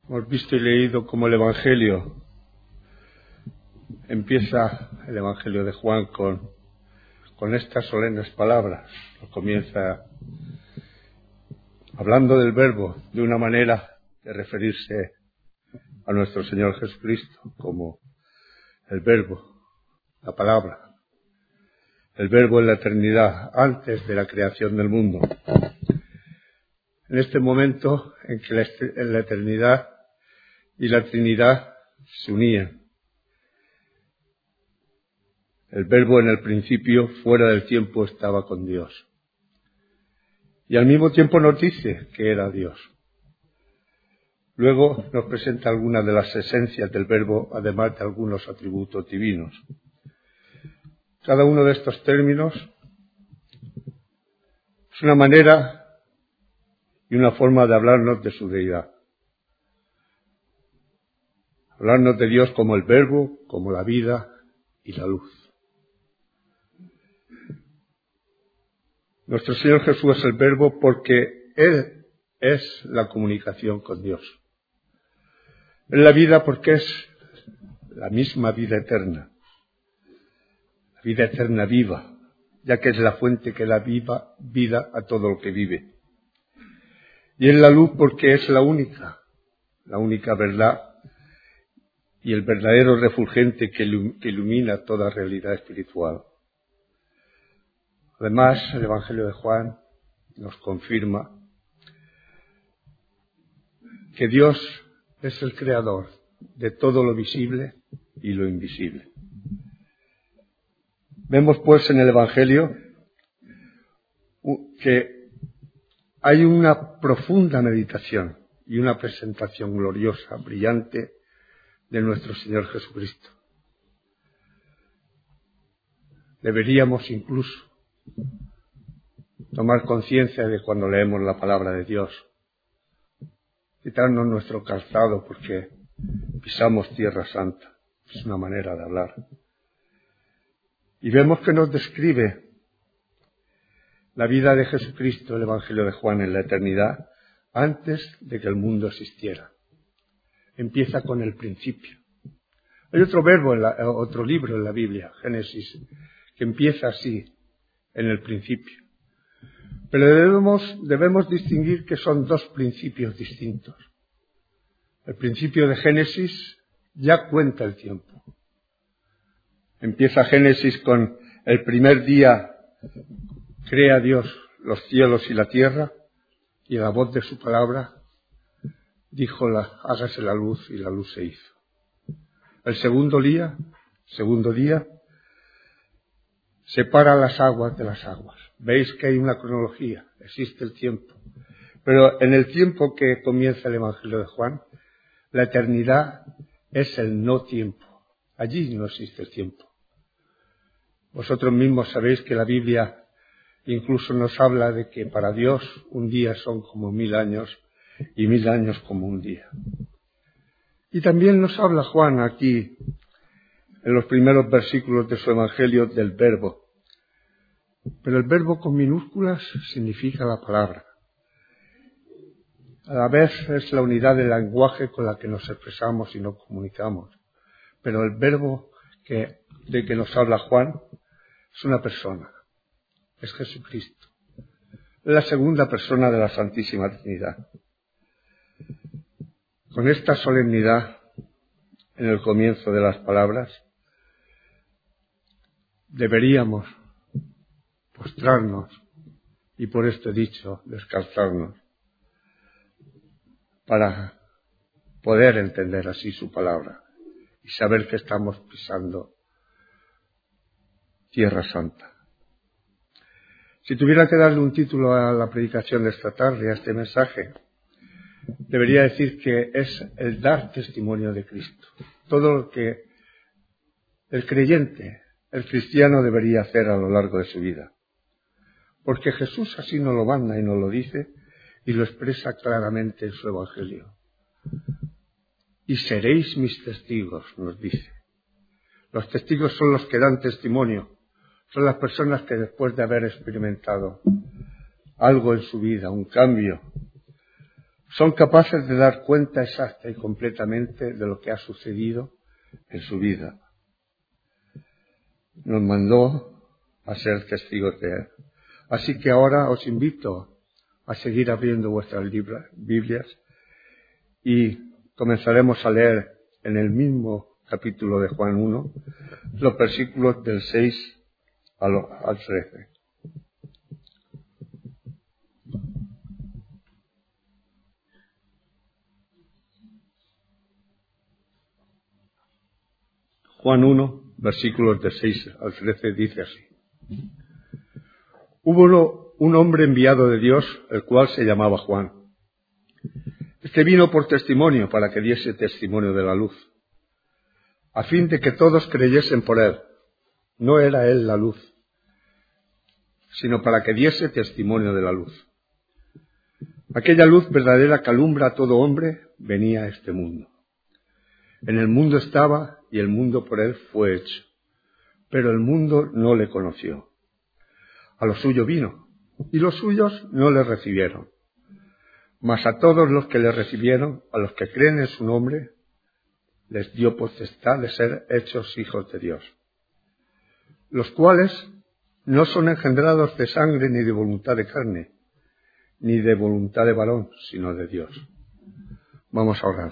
Hemos visto y leído cómo el Evangelio empieza, el Evangelio de Juan, con estas solemnes palabras. Comienza hablando del Verbo de una manera de referirse a nuestro Señor Jesucristo como el Verbo, la palabra, el Verbo en la eternidad, antes de la creación del mundo. En este momento en que la eternidad y la Trinidad se unían. El Verbo en el principio, fuera del tiempo, estaba con Dios. Y al mismo tiempo nos dice que era Dios. Luego nos presenta algunas de las esencias del Verbo, además de algunos atributos divinos. Cada uno de estos términos es una manera y una forma de hablarnos de su deidad. Hablarnos de Dios como el Verbo, como la vida y la luz. Nuestro Señor Jesús es el Verbo porque Él es la comunicación con Dios. Es la vida porque es la misma vida eterna. La vida eterna viva, ya que es la fuente que da vida a todo lo que vive. Y es la luz porque es la única verdad y el verdadero refulgente que ilumina toda realidad espiritual. Además, el Evangelio de Juan nos confirma que Dios es el creador de todo lo visible y lo invisible. Vemos pues en el Evangelio que hay una profunda meditación y una presentación gloriosa, brillante, de nuestro Señor Jesucristo. Deberíamos incluso tomar conciencia de cuando leemos la palabra de Dios, quitarnos nuestro calzado porque pisamos tierra santa. Es una manera de hablar. Y vemos que nos describe la vida de Jesucristo, el Evangelio de Juan, en la eternidad, antes de que el mundo existiera. Empieza con el principio. Hay otro verbo, otro libro en la Biblia, Génesis, que empieza así, en el principio. Pero debemos distinguir que son dos principios distintos. El principio de Génesis ya cuenta el tiempo. Empieza Génesis con el primer día, crea Dios los cielos y la tierra, y a la voz de su palabra dijo, hágase la luz, y la luz se hizo. El segundo día, separa las aguas de las aguas. Veis que hay una cronología, existe el tiempo. Pero en el tiempo que comienza el Evangelio de Juan, la eternidad es el no tiempo. Allí no existe el tiempo. Vosotros mismos sabéis que la Biblia incluso nos habla de que para Dios un día son como 1000 años y 1000 años como un día. Y también nos habla Juan aquí, en los primeros versículos de su Evangelio, del Verbo. Pero el Verbo con minúsculas significa la palabra. A la vez es la unidad del lenguaje con la que nos expresamos y nos comunicamos. Pero el Verbo de que nos habla Juan es una persona, es Jesucristo. Es la segunda persona de la Santísima Trinidad. Con esta solemnidad, en el comienzo de las palabras, deberíamos postrarnos y, por esto he dicho, descalzarnos, para poder entender así su palabra y saber que estamos pisando tierra santa. Si tuviera que darle un título a la predicación de esta tarde, a este mensaje, debería decir que es el dar testimonio de Cristo. Todo lo que el creyente, el cristiano, debería hacer a lo largo de su vida. Porque Jesús así nos lo manda y nos lo dice y lo expresa claramente en su Evangelio. Y seréis mis testigos, nos dice. Los testigos son los que dan testimonio. Son las personas que después de haber experimentado algo en su vida, un cambio, son capaces de dar cuenta exacta y completamente de lo que ha sucedido en su vida. Nos mandó a ser testigos de Él. Así que ahora os invito a seguir abriendo vuestras Biblias y comenzaremos a leer en el mismo capítulo de Juan 1 los versículos del 6 al 13. Juan 1, versículos de 6 al 13 dice así. Hubo un hombre enviado de Dios, el cual se llamaba Juan. Este vino por testimonio para que diese testimonio de la luz, a fin de que todos creyesen por él. No era él la luz, sino para que diese testimonio de la luz. Aquella luz verdadera que alumbra a todo hombre venía a este mundo. En el mundo estaba y el mundo por él fue hecho, pero el mundo no le conoció. A lo suyo vino, y los suyos no le recibieron. Mas a todos los que le recibieron, a los que creen en su nombre, les dio potestad de ser hechos hijos de Dios, los cuales no son engendrados de sangre ni de voluntad de carne, ni de voluntad de varón, sino de Dios. Vamos a orar.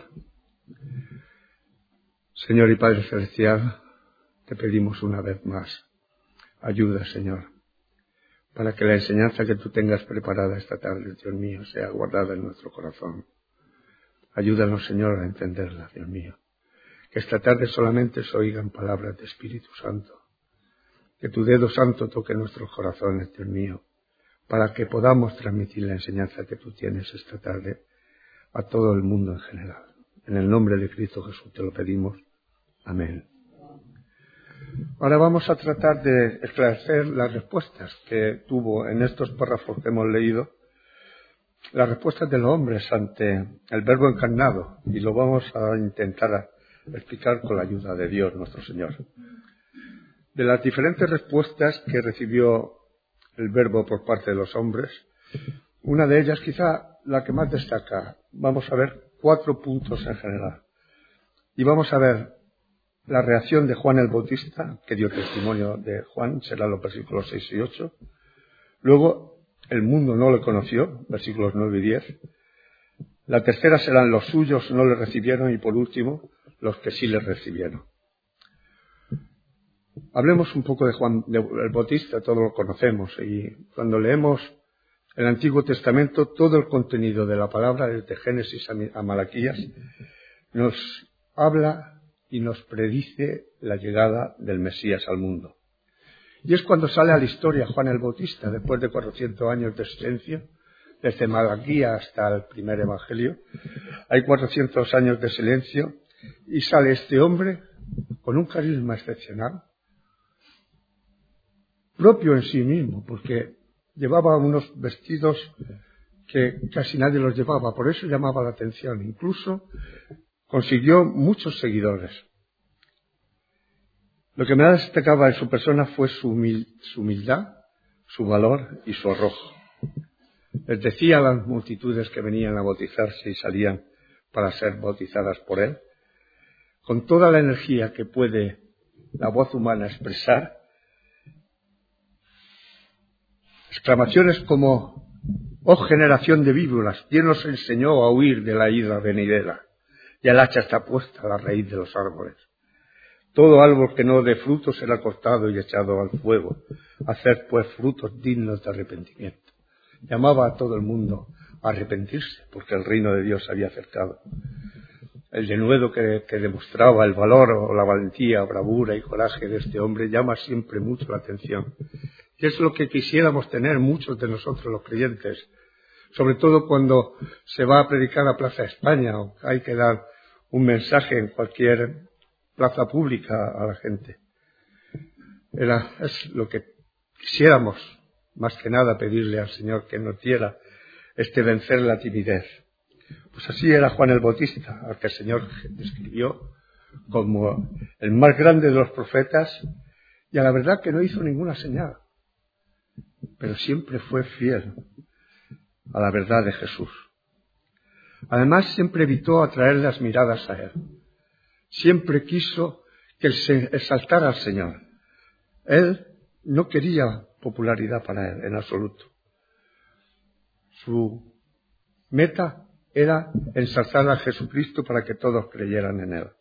Señor y Padre Celestial, te pedimos una vez más ayuda, Señor, para que la enseñanza que tú tengas preparada esta tarde, Dios mío, sea guardada en nuestro corazón. Ayúdanos, Señor, a entenderla, Dios mío. Que esta tarde solamente se oigan palabras de Espíritu Santo. Que tu dedo santo toque nuestros corazones, Dios mío, para que podamos transmitir la enseñanza que tú tienes esta tarde a todo el mundo en general. En el nombre de Cristo Jesús te lo pedimos. Amén. Ahora vamos a tratar de esclarecer las respuestas que tuvo en estos párrafos que hemos leído, las respuestas de los hombres ante el Verbo encarnado, y lo vamos a intentar explicar con la ayuda de Dios nuestro Señor. De las diferentes respuestas que recibió el Verbo por parte de los hombres, una de ellas, quizá la que más destaca, vamos a ver 4 puntos en general. Y vamos a ver la reacción de Juan el Bautista, que dio testimonio de Juan, serán los versículos 6 y 8. Luego, el mundo no le conoció, versículos 9 y 10. La tercera serán los suyos no le recibieron, y por último, los que sí le recibieron. Hablemos un poco de Juan el Bautista, todos lo conocemos, y cuando leemos el Antiguo Testamento, todo el contenido de la palabra, desde Génesis a Malaquías, nos habla y nos predice la llegada del Mesías al mundo. Y es cuando sale a la historia Juan el Bautista, después de 400 años de silencio, desde Malaquías hasta el primer Evangelio. Hay 400 años de silencio y sale este hombre con un carisma excepcional, propio en sí mismo, porque llevaba unos vestidos que casi nadie los llevaba, por eso llamaba la atención. Incluso consiguió muchos seguidores. Lo que más destacaba en su persona fue su humildad, su valor y su arrojo. Les decía a las multitudes que venían a bautizarse y salían para ser bautizadas por él, con toda la energía que puede la voz humana expresar, exclamaciones como: «Oh generación de víboras, ¿quién os enseñó a huir de la ira venidera? Ya el hacha está puesta a la raíz de los árboles. Todo árbol que no dé fruto será cortado y echado al fuego. Haced pues frutos dignos de arrepentimiento». Llamaba a todo el mundo a arrepentirse, porque el reino de Dios se había acercado. El denuedo que demostraba el valor o la valentía, bravura y coraje de este hombre llama siempre mucho la atención. Y es lo que quisiéramos tener muchos de nosotros los creyentes, sobre todo cuando se va a predicar a Plaza España o hay que dar un mensaje en cualquier plaza pública a la gente. Es lo que quisiéramos, más que nada, pedirle al Señor que nos diera vencer la timidez. Pues así era Juan el Bautista, al que el Señor describió como el más grande de los profetas, y a la verdad que no hizo ninguna señal, pero siempre fue fiel a la verdad de Jesús. Además, siempre evitó atraer las miradas a él. Siempre quiso que se exaltara al Señor. Él no quería popularidad para él, en absoluto. Su meta era ensalzar a Jesucristo para que todos creyeran en él.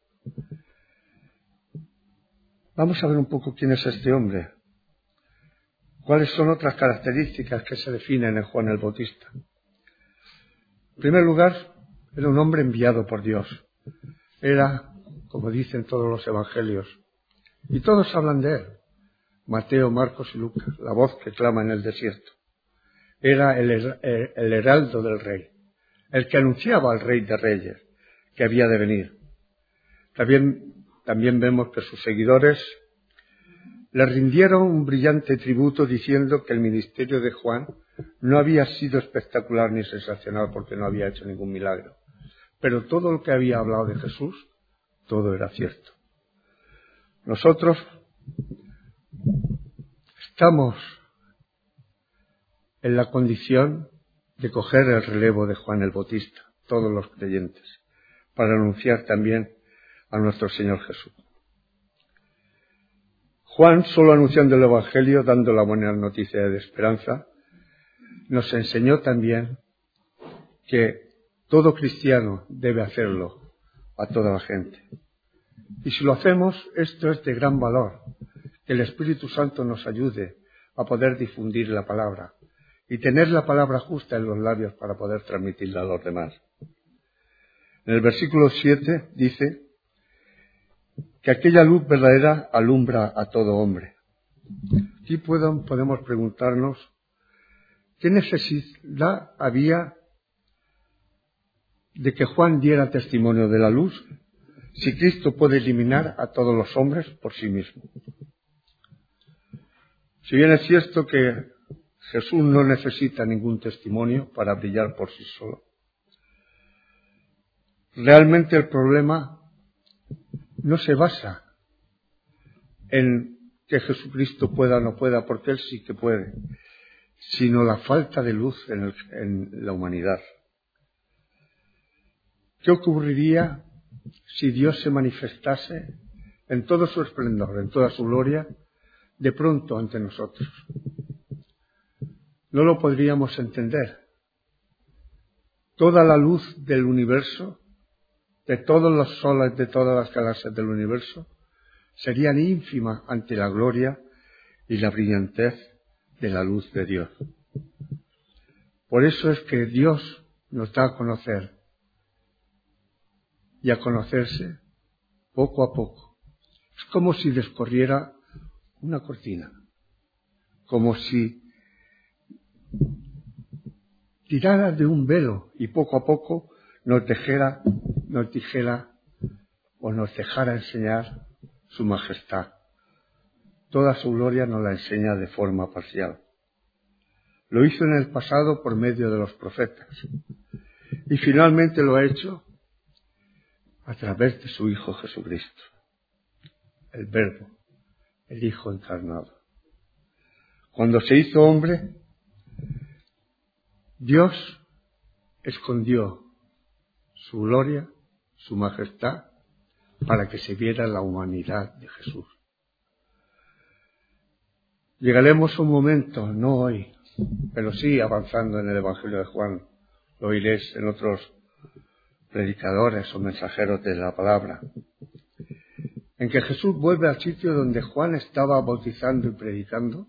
Vamos a ver un poco quién es este hombre. ¿Cuáles son otras características que se definen en Juan el Bautista? En primer lugar, era un hombre enviado por Dios. Era, como dicen todos los evangelios, y todos hablan de él, Mateo, Marcos y Lucas, la voz que clama en el desierto. Era el heraldo del rey, el que anunciaba al rey de reyes que había de venir. También vemos que sus seguidores le rindieron un brillante tributo diciendo que el ministerio de Juan no había sido espectacular ni sensacional porque no había hecho ningún milagro. Pero todo lo que había hablado de Jesús, todo era cierto. Nosotros estamos en la condición de coger el relevo de Juan el Bautista, todos los creyentes, para anunciar también a nuestro Señor Jesús. Juan, solo anunciando el Evangelio, dando la buena noticia de esperanza, nos enseñó también que todo cristiano debe hacerlo a toda la gente. Y si lo hacemos, esto es de gran valor, que el Espíritu Santo nos ayude a poder difundir la palabra y tener la palabra justa en los labios para poder transmitirla a los demás. En el versículo 7 dice que aquella luz verdadera alumbra a todo hombre. Aquí podemos preguntarnos qué necesidad había de que Juan diera testimonio de la luz si Cristo puede iluminar a todos los hombres por sí mismo. Si bien es cierto que Jesús no necesita ningún testimonio para brillar por sí solo, realmente el problema no se basa en que Jesucristo pueda o no pueda, porque Él sí que puede, sino la falta de luz en la humanidad. ¿Qué ocurriría si Dios se manifestase en todo su esplendor, en toda su gloria, de pronto ante nosotros? No lo podríamos entender. Toda la luz del universo, de todos los soles, de todas las galaxias del universo, serían ínfimas ante la gloria y la brillantez de la luz de Dios. Por eso es que Dios nos da a conocer y a conocerse poco a poco. Es como si descorriera una cortina, como si tirara de un velo y poco a poco nos dejara o nos dejara enseñar su majestad. Toda su gloria nos la enseña de forma parcial. Lo hizo en el pasado por medio de los profetas y finalmente lo ha hecho a través de su Hijo Jesucristo, el Verbo, el Hijo encarnado. Cuando se hizo hombre, Dios escondió su gloria, su majestad, para que se viera la humanidad de Jesús. Llegaremos a un momento, no hoy, pero sí avanzando en el Evangelio de Juan, lo oiréis en otros predicadores o mensajeros de la palabra, en que Jesús vuelve al sitio donde Juan estaba bautizando y predicando,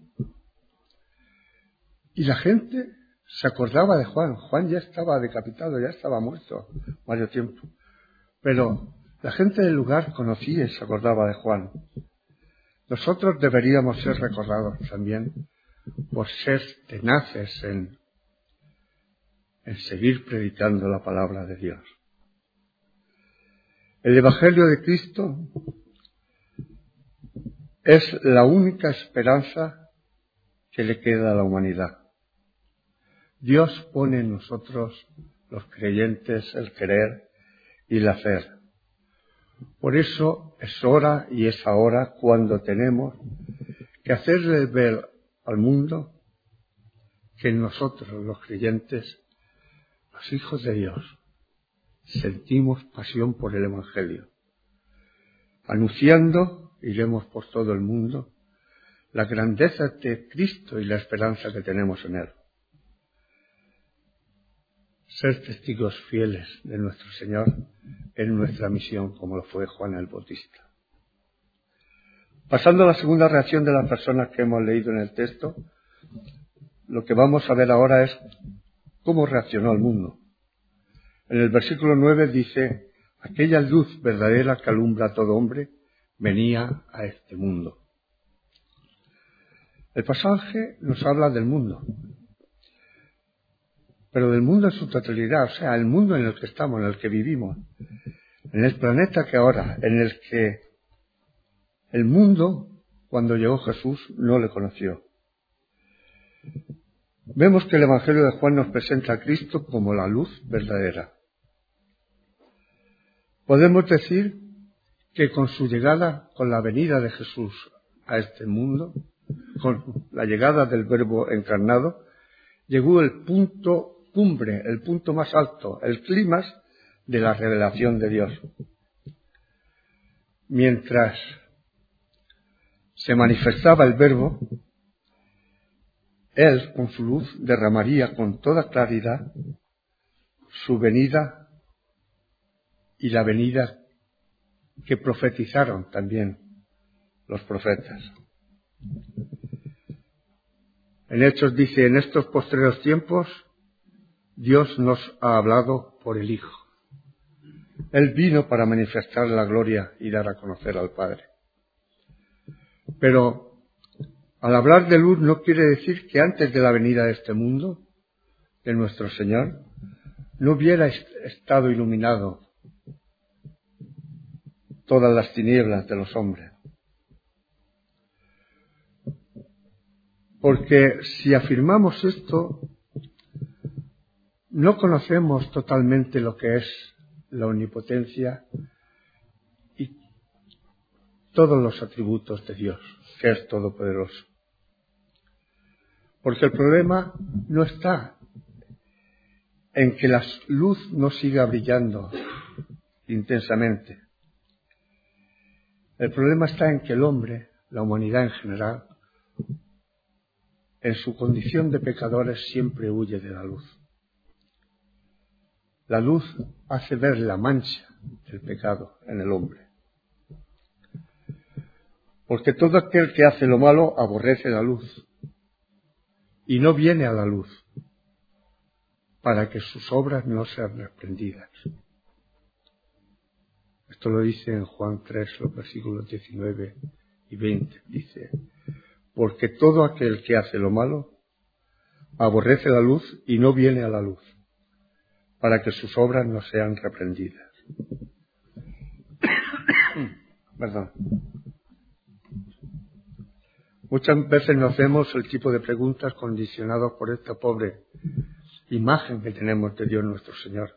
y la gente se acordaba de Juan. Juan ya estaba decapitado, ya estaba muerto varios tiempo, pero la gente del lugar conocía y se acordaba de Juan. Nosotros deberíamos ser recordados también por ser tenaces en seguir predicando la palabra de Dios. El Evangelio de Cristo es la única esperanza que le queda a la humanidad. Dios pone en nosotros, los creyentes, el querer y el hacer. Por eso es hora y es ahora cuando tenemos que hacerle ver al mundo que nosotros, los creyentes, los hijos de Dios, sentimos pasión por el Evangelio. Anunciando, iremos por todo el mundo, la grandeza de Cristo y la esperanza que tenemos en Él. Ser testigos fieles de nuestro Señor es nuestra misión, como lo fue Juan el Bautista. Pasando a la segunda reacción de las personas que hemos leído en el texto, lo que vamos a ver ahora es cómo reaccionó el mundo. En el versículo 9 dice: aquella luz verdadera que alumbra a todo hombre venía a este mundo. El pasaje nos habla del mundo, pero del mundo en su totalidad, o sea, el mundo en el que estamos, en el que vivimos, en el planeta que ahora, en el que el mundo, cuando llegó Jesús, no le conoció. Vemos que el Evangelio de Juan nos presenta a Cristo como la luz verdadera. Podemos decir que con su llegada, con la venida de Jesús a este mundo, con la llegada del Verbo encarnado, llegó el punto cumbre, el punto más alto, el clímax de la revelación de Dios. Mientras se manifestaba el Verbo, Él, con su luz, derramaría con toda claridad su venida y la venida que profetizaron también los profetas. En Hechos dice: en estos postreros tiempos Dios nos ha hablado por el Hijo. Él vino para manifestar la gloria y dar a conocer al Padre. Pero al hablar de luz no quiere decir que antes de la venida de este mundo, de nuestro Señor, no hubiera estado iluminado todas las tinieblas de los hombres. Porque si afirmamos esto, no conocemos totalmente lo que es la omnipotencia y todos los atributos de Dios, que es todopoderoso. Porque el problema no está en que la luz no siga brillando intensamente. El problema está en que el hombre, la humanidad en general, en su condición de pecadores siempre huye de la luz. La luz hace ver la mancha del pecado en el hombre. Porque todo aquel que hace lo malo aborrece la luz y no viene a la luz para que sus obras no sean reprendidas. Esto lo dice en Juan 3, los versículos 19 y 20. Dice: porque todo aquel que hace lo malo aborrece la luz y no viene a la luz para que sus obras no sean reprendidas. Perdón. Muchas veces nos hacemos el tipo de preguntas condicionados por esta pobre imagen que tenemos de Dios nuestro Señor.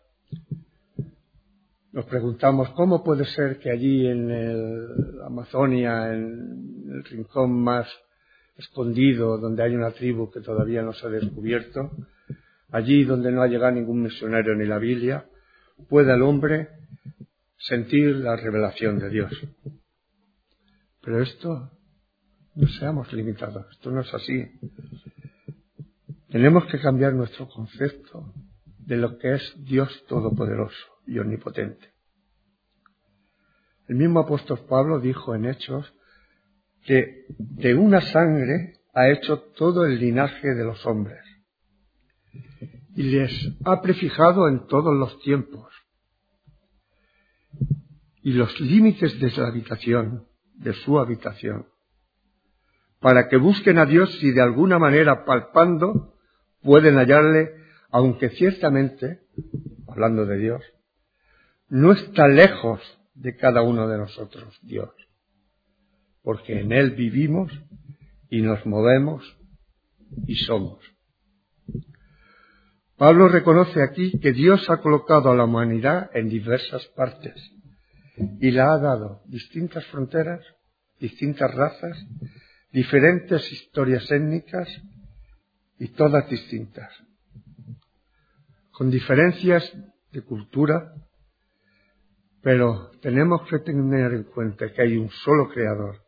Nos preguntamos: ¿cómo puede ser que allí en el Amazonia, en el rincón más escondido, donde hay una tribu que todavía no se ha descubierto, allí donde no ha llegado ningún misionero ni la Biblia, pueda el hombre sentir la revelación de Dios? Pero esto, no seamos limitados, esto no es así. Tenemos que cambiar nuestro concepto de lo que es Dios todopoderoso y omnipotente. El mismo apóstol Pablo dijo en Hechos que de una sangre ha hecho todo el linaje de los hombres y les ha prefijado en todos los tiempos y los límites de la habitación, de su habitación, para que busquen a Dios si de alguna manera palpando pueden hallarle, aunque ciertamente, hablando de Dios, no está lejos de cada uno de nosotros Dios, porque en Él vivimos y nos movemos y somos. Pablo reconoce aquí que Dios ha colocado a la humanidad en diversas partes y le ha dado distintas fronteras, distintas razas, diferentes historias étnicas y todas distintas, con diferencias de cultura, Pero tenemos que tener en cuenta que hay un solo creador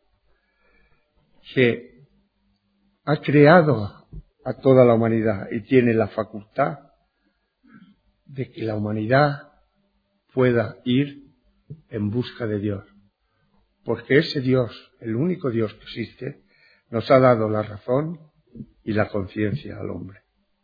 que ha creado a toda la humanidad y tiene la facultad de que la humanidad pueda ir en busca de Dios. Porque ese Dios, el único Dios que existe, nos ha dado la razón y la conciencia al hombre.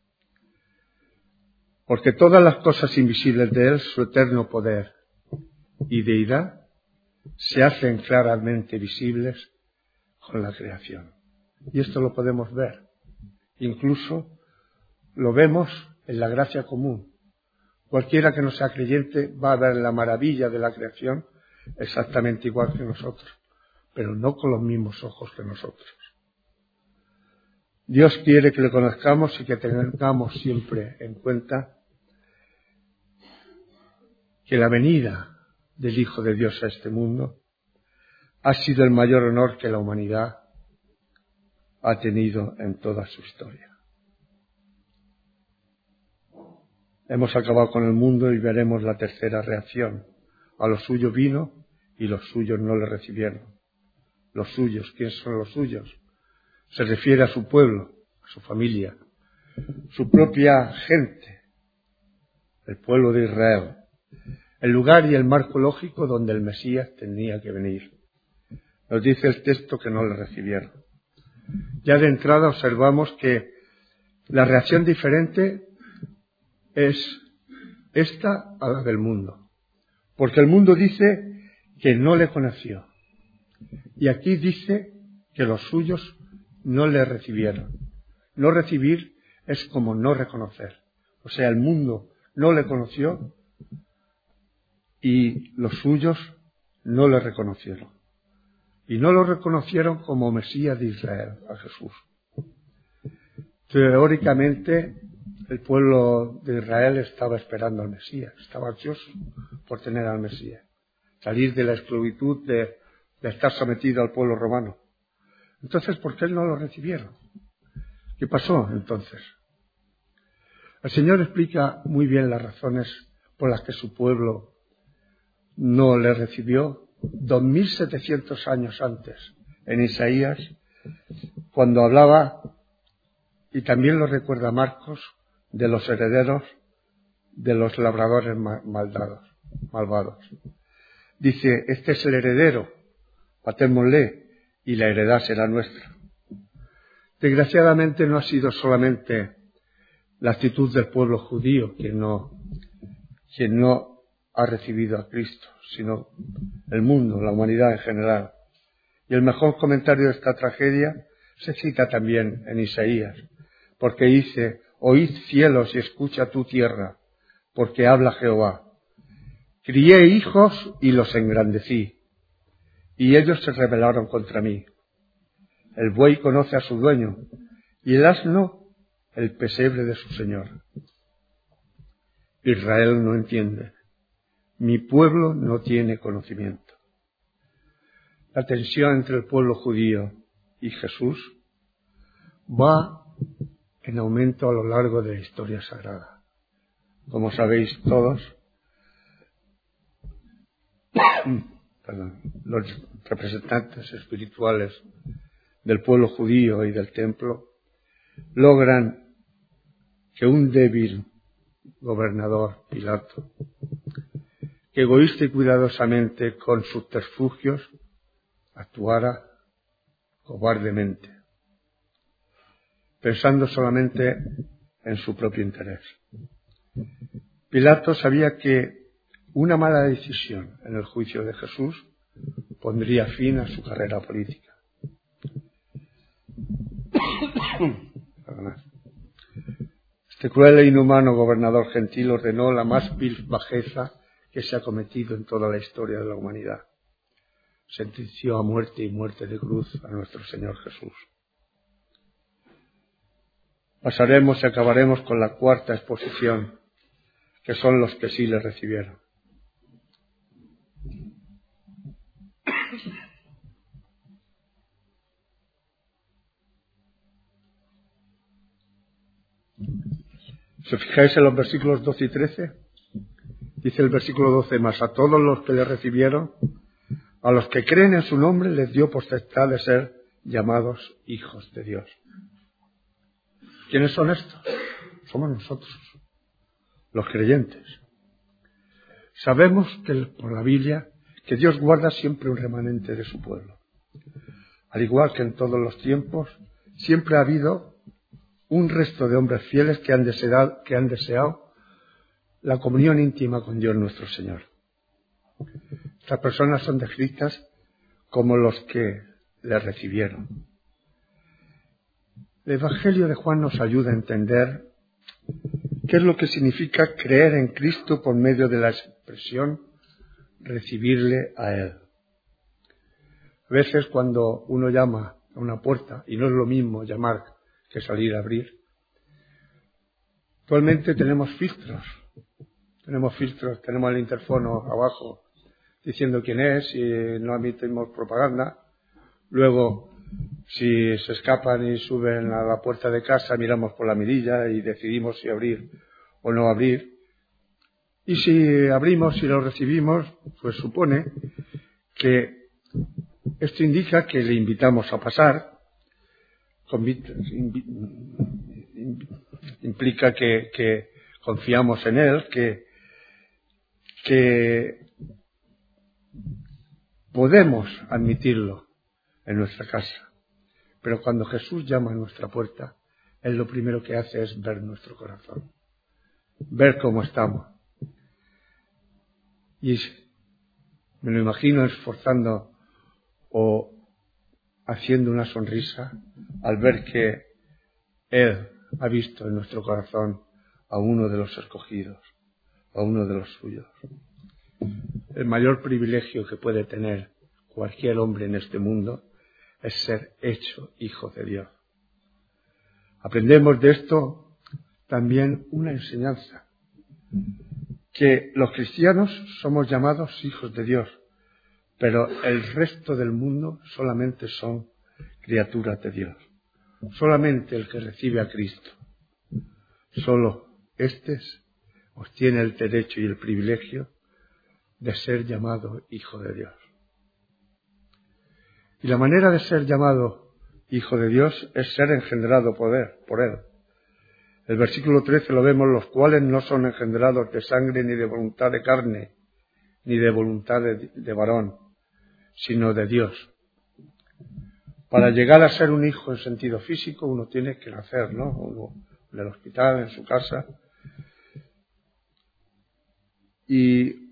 Porque todas las cosas invisibles de Él, su eterno poder y deidad, se hacen claramente visibles con la creación. Y esto lo podemos ver. Incluso lo vemos en la gracia común. Cualquiera que no sea creyente va a ver la maravilla de la creación exactamente igual que nosotros, pero no con los mismos ojos que nosotros. Dios quiere que le conozcamos y que tengamos siempre en cuenta que la venida del Hijo de Dios a este mundo ha sido el mayor honor que la humanidad ha tenido en toda su historia. Hemos acabado con el mundo y veremos la tercera reacción. A los suyos vino y los suyos no le recibieron. Los suyos, ¿quiénes son los suyos? Se refiere a su pueblo, a su familia, su propia gente, el pueblo de Israel, el lugar y el marco lógico donde el Mesías tenía que venir. Nos dice el texto que no le recibieron. Ya de entrada observamos que la reacción diferente es esta a la del mundo. Porque el mundo dice que no le conoció. Y aquí dice que los suyos no le recibieron. No recibir es como no reconocer. O sea, el mundo no le conoció y los suyos no le reconocieron. Y no lo reconocieron como Mesías de Israel, a Jesús. Teóricamente, el pueblo de Israel estaba esperando al Mesías, estaba ansioso por tener al Mesías, salir de la esclavitud de estar sometido al pueblo romano. Entonces, ¿por qué no lo recibieron? ¿Qué pasó entonces? El Señor explica muy bien las razones por las que su pueblo no le recibió 2700 años antes, en Isaías, cuando hablaba, y también lo recuerda Marcos, de los herederos de los labradores malvados. Dice, este es el heredero, matémosle, y la heredad será nuestra. Desgraciadamente no ha sido solamente la actitud del pueblo judío quien no ha recibido a Cristo, sino el mundo, la humanidad en general. Y el mejor comentario de esta tragedia se cita también en Isaías, porque dice, oíd cielos y escucha tu tierra, porque habla Jehová. Crié hijos y los engrandecí, y ellos se rebelaron contra mí. El buey conoce a su dueño, y el asno el pesebre de su señor. Israel no entiende. Mi pueblo no tiene conocimiento. La tensión entre el pueblo judío y Jesús va en aumento a lo largo de la historia sagrada. Como sabéis todos, los representantes espirituales del pueblo judío y del templo logran que un débil gobernador, Pilato, que egoísta y cuidadosamente con subterfugios actuara cobardemente, pensando solamente en su propio interés. Pilato sabía que una mala decisión en el juicio de Jesús pondría fin a su carrera política. Este cruel e inhumano gobernador gentil ordenó la más vil bajeza que se ha cometido en toda la historia de la humanidad. Sentenció a muerte y muerte de cruz a nuestro Señor Jesús. Pasaremos y acabaremos con la cuarta exposición, que son los que sí le recibieron. Si os fijáis en los versículos 12 y 13, Dice el versículo 12, mas a todos los que le recibieron, a los que creen en su nombre, les dio potestad de ser llamados hijos de Dios. ¿Quiénes son estos? Somos nosotros, los creyentes. Sabemos que por la Biblia que Dios guarda siempre un remanente de su pueblo. Al igual que en todos los tiempos, siempre ha habido un resto de hombres fieles que han deseado la comunión íntima con Dios nuestro Señor. Estas personas son descritas como los que le recibieron. El Evangelio de Juan nos ayuda a entender qué es lo que significa creer en Cristo por medio de la expresión recibirle a Él. A veces cuando uno llama a una puerta, y no es lo mismo llamar que salir a abrir, actualmente tenemos filtros, tenemos el interfono abajo diciendo quién es y no emitimos propaganda. Luego, si se escapan y suben a la puerta de casa, miramos por la mirilla y decidimos si abrir o no abrir. Y si abrimos y lo recibimos, pues supone que esto indica que le invitamos a pasar, implica que confiamos en él, que podemos admitirlo en nuestra casa. Pero cuando Jesús llama a nuestra puerta, Él lo primero que hace es ver nuestro corazón, ver cómo estamos. Y me lo imagino esforzando o haciendo una sonrisa al ver que Él ha visto en nuestro corazón a uno de los escogidos, a uno de los suyos. El mayor privilegio que puede tener cualquier hombre en este mundo es ser hecho hijo de Dios. Aprendemos de esto también una enseñanza, que los cristianos somos llamados hijos de Dios, pero el resto del mundo solamente son criaturas de Dios. Solamente el que recibe a Cristo, solo estos obtiene el derecho y el privilegio de ser llamado hijo de Dios. Y la manera de ser llamado hijo de Dios es ser engendrado por Él. El versículo 13 lo vemos, los cuales no son engendrados de sangre ni de voluntad de carne, ni de voluntad de varón, sino de Dios. Para llegar a ser un hijo en sentido físico, uno tiene que nacer, ¿no? Uno en el hospital, en su casa. Y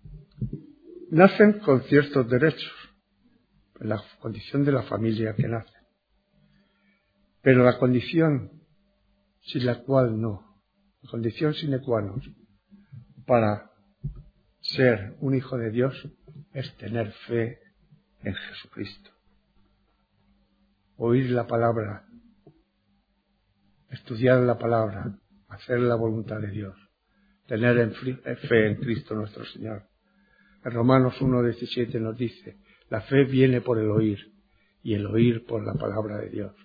nacen con ciertos derechos, en la condición de la familia que nace. Pero la condición sin la cual no, la condición sine qua non para ser un hijo de Dios es tener fe en Jesucristo. Oír la palabra, estudiar la palabra, hacer la voluntad de Dios, tener fe en Cristo nuestro Señor. En Romanos 1:17 nos dice, la fe viene por el oír y el oír por la palabra de Dios.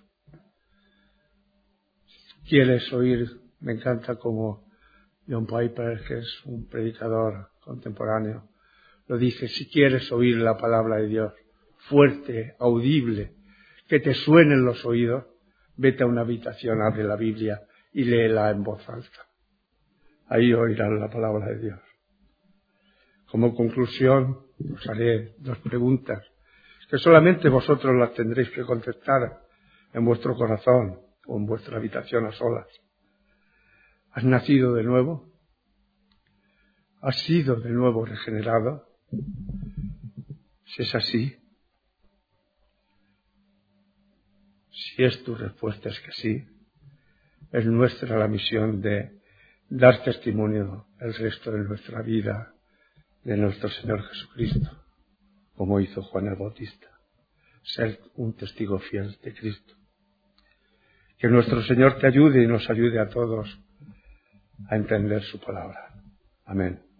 ¿Quieres oír? Me encanta como John Piper, que es un predicador contemporáneo, lo dice, si quieres oír la palabra de Dios, fuerte, audible, que te suene en los oídos, vete a una habitación, abre la Biblia y léela en voz alta. Ahí oirás la palabra de Dios. Como conclusión, os haré 2 preguntas, que solamente vosotros las tendréis que contestar en vuestro corazón o en vuestra habitación a solas. ¿Has nacido de nuevo? ¿Has sido de nuevo regenerado? Si es así, si es tu respuesta es que sí, es nuestra la misión de dar testimonio el resto de nuestra vida de nuestro Señor Jesucristo, como hizo Juan el Bautista, ser un testigo fiel de Cristo. Que nuestro Señor te ayude y nos ayude a todos a entender su palabra. Amén.